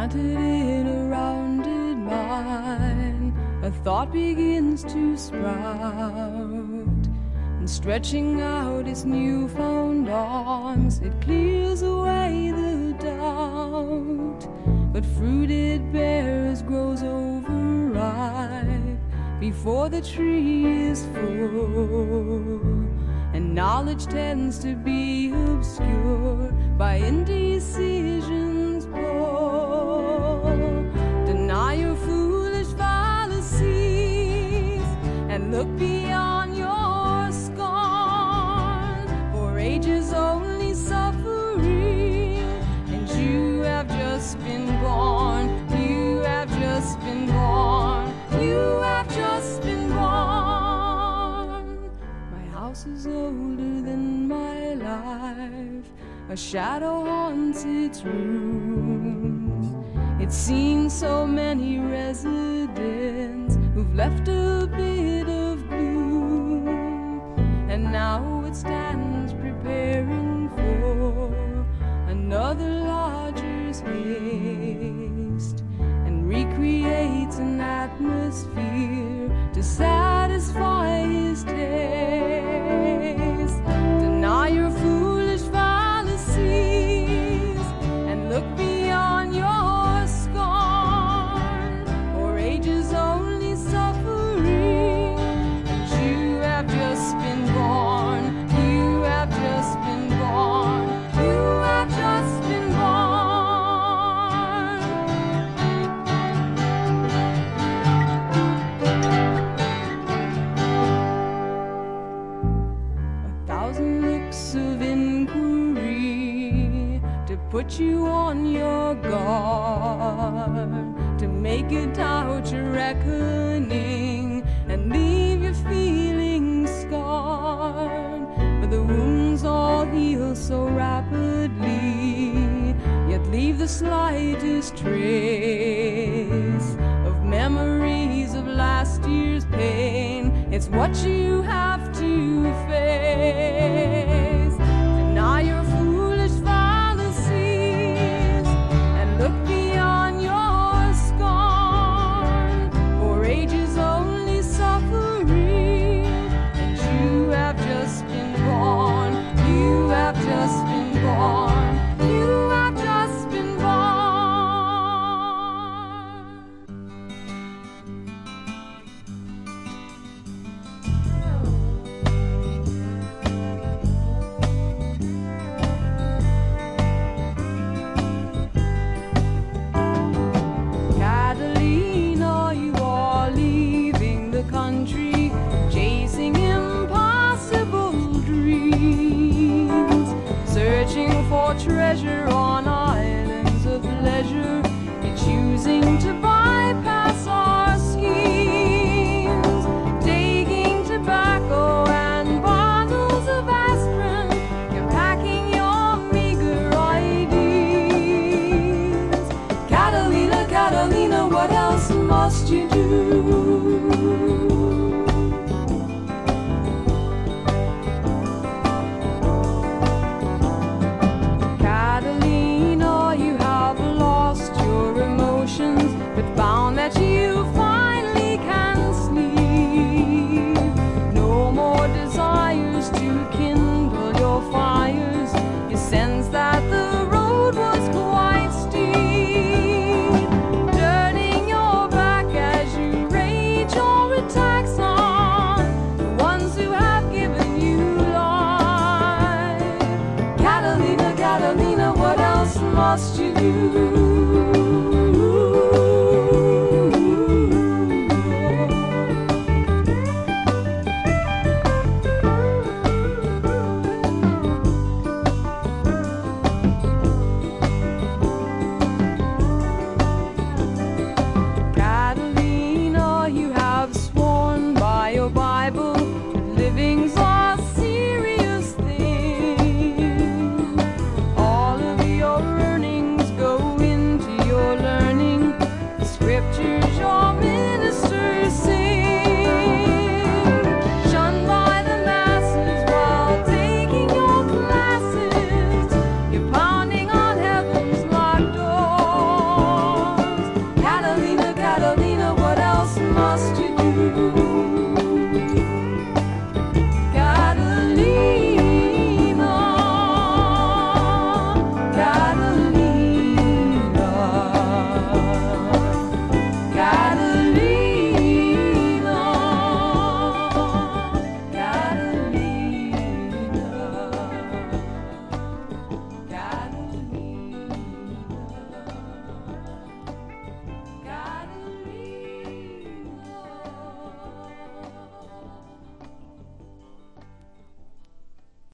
Planted in a rounded mind, a thought begins to sprout, and stretching out its newfound arms, it clears away the doubt. But fruit it bears grows overripe before the tree is full, and knowledge tends to be obscured by indecisions poor. Deny your foolish fallacies and look beyond your scorn, for age is only suffering, and you have just been born. You have just been born. You have just been born. My house is older than my life. A shadow haunts its rooms. It's seen so many residents who've left a bit of gloom, and now it stands preparing for another lodger's haste, and recreates an atmosphere to satisfy his taste. Deny your foolish fallacies and look beyond your scorn, for age is only suffering, and you have just been born. You have just been born. You have just been born. 1,000 looks of inquiry to put you on your guard, to make it out your reckoning and leave you feeling scarred. But the wounds all heal so rapidly, yet leave the slightest trace of memories of last year's pain. It's what you have to face. Deny your foolish fallacies and look beyond your scorn, for age is only suffering, and you have just been born. You have just been born. You have just been born. Catalina, you are leaving the country, chasing impossible dreams, searching for treasure on islands of pleasure. You're choosing to bypass our schemes, taking tobacco and bottles of aspirin. You're packing your meager ideas. Catalina, Catalina, what else must you do? Catalina, you have lost your emotions, but found that you finally can sleep. No more desires to kindle your fires. You sense that the road was quite steep, turning your back as you rage your attacks on the ones who have given you life. Catalina, Catalina, what else must you do?